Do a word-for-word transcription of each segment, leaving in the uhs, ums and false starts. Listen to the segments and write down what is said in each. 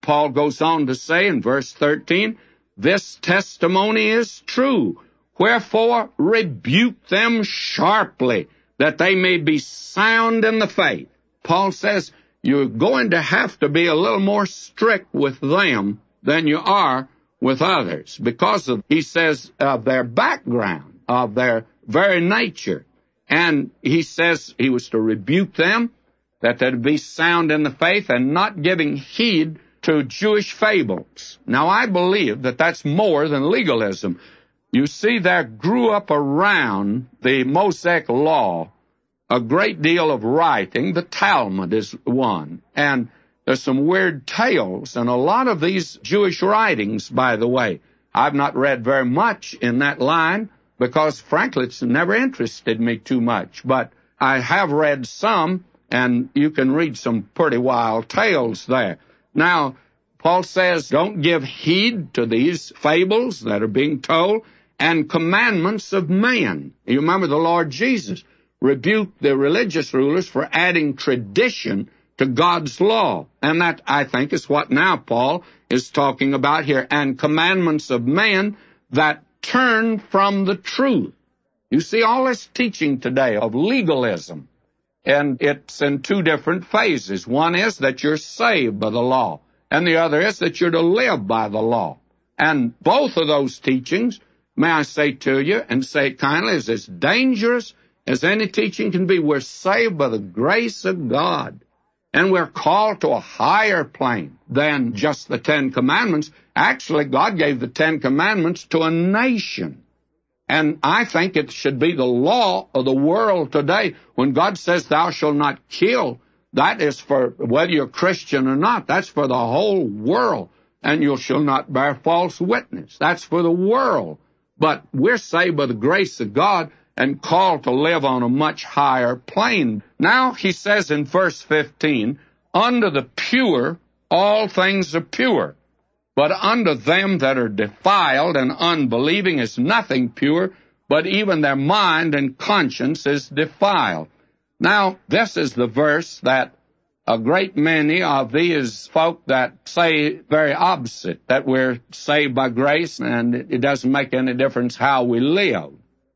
Paul goes on to say in verse thirteen, this testimony is true. Wherefore rebuke them sharply, that they may be sound in the faith. Paul says you're going to have to be a little more strict with them than you are with others, because of, he says, of their background, of their very nature. And he says he was to rebuke them, that they'd be sound in the faith and not giving heed to Jewish fables. Now, I believe that that's more than legalism. You see, there grew up around the Mosaic Law a great deal of writing. The Talmud is one. And there's some weird tales, and a lot of these Jewish writings, by the way, I've not read very much in that line because, frankly, it's never interested me too much. But I have read some, and you can read some pretty wild tales there. Now, Paul says, don't give heed to these fables that are being told and commandments of man. You remember the Lord Jesus rebuked the religious rulers for adding tradition to God's law. And that, I think, is what now Paul is talking about here. And commandments of man that turn from the truth. You see, all this teaching today of legalism, and it's in two different phases. One is that you're saved by the law, and the other is that you're to live by the law. And both of those teachings, may I say to you, and say it kindly, is as dangerous as any teaching can be. We're saved by the grace of God. And we're called to a higher plane than just the Ten Commandments. Actually, God gave the Ten Commandments to a nation. And I think it should be the law of the world today. When God says, thou shalt not kill, that is for whether you're Christian or not. That's for the whole world. And you shall not bear false witness. That's for the world. But we're saved by the grace of God and called to live on a much higher plane. Now, he says in verse fifteen, unto the pure all things are pure, but unto them that are defiled and unbelieving is nothing pure, but even their mind and conscience is defiled. Now, this is the verse that a great many of these folk that say very opposite, that we're saved by grace and it doesn't make any difference how we live,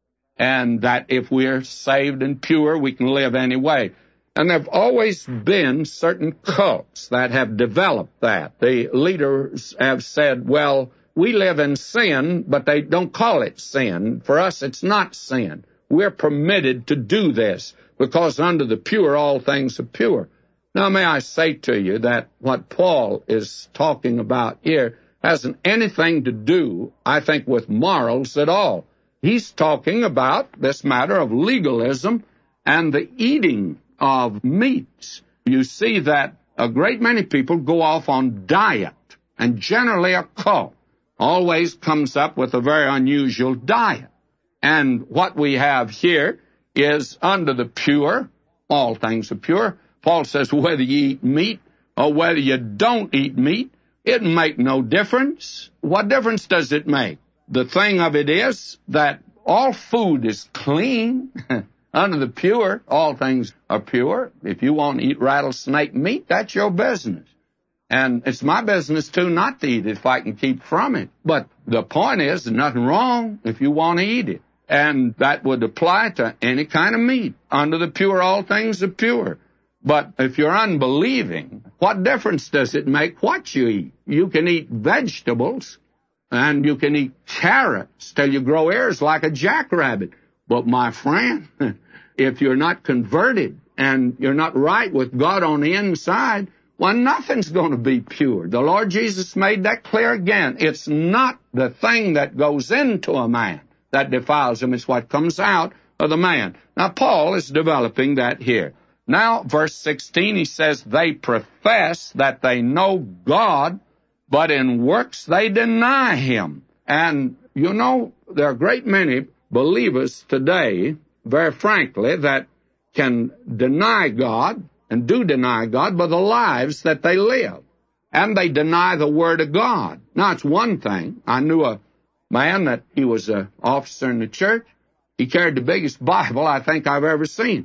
and that if we're saved and pure, we can live any way. And there have always been certain cults that have developed that. The leaders have said, well, we live in sin, but they don't call it sin. For us, it's not sin. We're permitted to do this because under the pure, all things are pure. Now, may I say to you that what Paul is talking about here hasn't anything to do, I think, with morals at all. He's talking about this matter of legalism and the eating of meats. You see that a great many people go off on diet, and generally a cult always comes up with a very unusual diet. And what we have here is under the pure, all things are pure. Paul says whether you eat meat or whether you don't eat meat, it make no difference. What difference does it make? The thing of it is that all food is clean. Under the pure, all things are pure. If you want to eat rattlesnake meat, that's your business. And it's my business, too, not to eat it if I can keep from it. But the point is, there's nothing wrong if you want to eat it. And that would apply to any kind of meat. Under the pure, all things are pure. But if you're unbelieving, what difference does it make what you eat? You can eat vegetables, and you can eat carrots till you grow ears like a jackrabbit. But my friend, if you're not converted and you're not right with God on the inside, well, nothing's going to be pure. The Lord Jesus made that clear again. It's not the thing that goes into a man that defiles him. It's what comes out of the man. Now, Paul is developing that here. Now, verse sixteen, he says, they profess that they know God, but in works they deny him. And, you know, there are a great many believers today, very frankly, that can deny God and do deny God by the lives that they live. And they deny the Word of God. Now, it's one thing. I knew a man that he was an officer in the church. He carried the biggest Bible I think I've ever seen.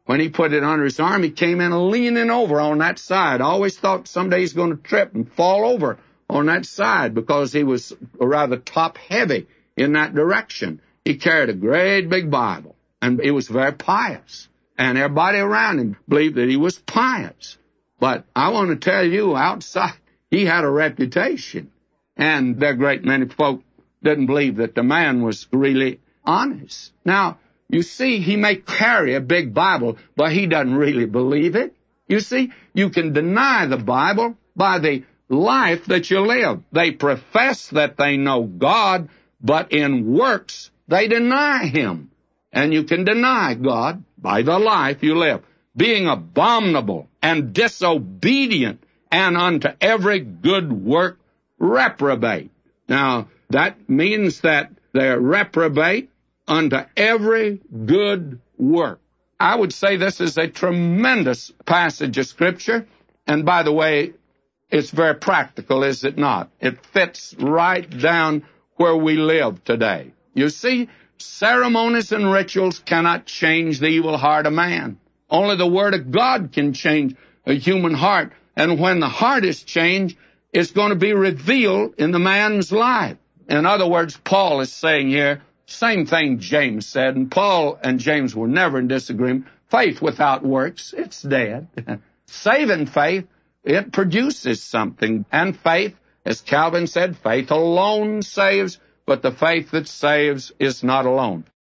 when he put it under his arm, he came in leaning over on that side. I always thought someday he's going to trip and fall over on that side because he was rather top-heavy in that direction. He carried a great big Bible, and he was very pious. And everybody around him believed that he was pious. But I want to tell you, outside, he had a reputation. And there are a great many folk didn't believe that the man was really honest. Now, you see, he may carry a big Bible, but he doesn't really believe it. You see, you can deny the Bible by the life that you live. They profess that they know God, but in works they deny Him. And you can deny God by the life you live, being abominable and disobedient, and unto every good work reprobate. Now, that means that they're reprobate unto every good work. I would say this is a tremendous passage of Scripture, and by the way, it's very practical, is it not? It fits right down where we live today. You see, ceremonies and rituals cannot change the evil heart of man. Only the Word of God can change a human heart. And when the heart is changed, it's going to be revealed in the man's life. In other words, Paul is saying here, same thing James said, and Paul and James were never in disagreement. Faith without works, it's dead. Saving faith, it produces something. And faith, as Calvin said, faith alone saves, but the faith that saves is not alone.